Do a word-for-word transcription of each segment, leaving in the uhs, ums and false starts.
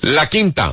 La quinta.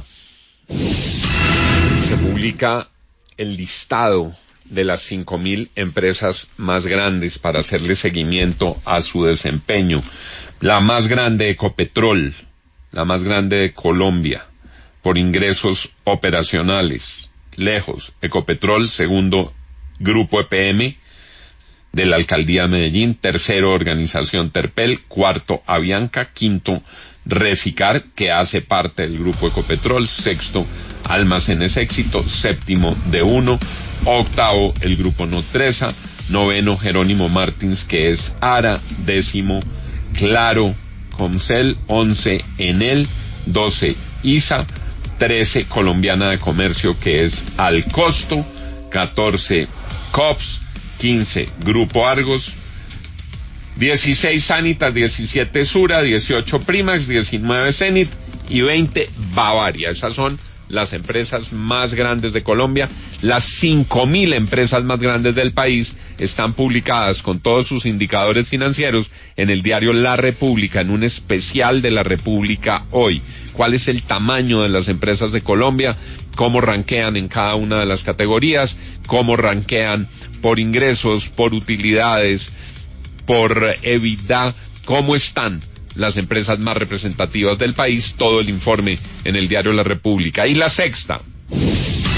Se publica el listado de las cinco mil empresas más grandes para hacerle seguimiento a su desempeño. La más grande, Ecopetrol, la más grande de Colombia, por ingresos operacionales. Lejos, Ecopetrol, segundo, Grupo E P M, de la Alcaldía de Medellín, tercero, Organización Terpel, cuarto, Avianca, quinto, Reficar, que hace parte del Grupo Ecopetrol, sexto, Almacenes Éxito, séptimo, De Uno, octavo, el Grupo Nutresa, noveno, Jerónimo Martins, que es Ara, décimo, Claro, Comcel, once, Enel, doce, I S A, trece, Colombiana de Comercio, que es Alcosto, catorce, Cops, quince, Grupo Argos, dieciséis, Sanitas, diecisiete, Sura, dieciocho, Primax, diecinueve, Zenit y veinte, Bavaria. Esas son las empresas más grandes de Colombia. Las cinco mil empresas más grandes del país están publicadas con todos sus indicadores financieros en el diario La República, en un especial de La República hoy. ¿Cuál es el tamaño de las empresas de Colombia? ¿Cómo ranquean en cada una de las categorías? ¿Cómo ranquean por ingresos, por utilidades, por EBITDA? ¿Cómo están las empresas más representativas del país? Todo el informe en el diario La República. Y la sexta.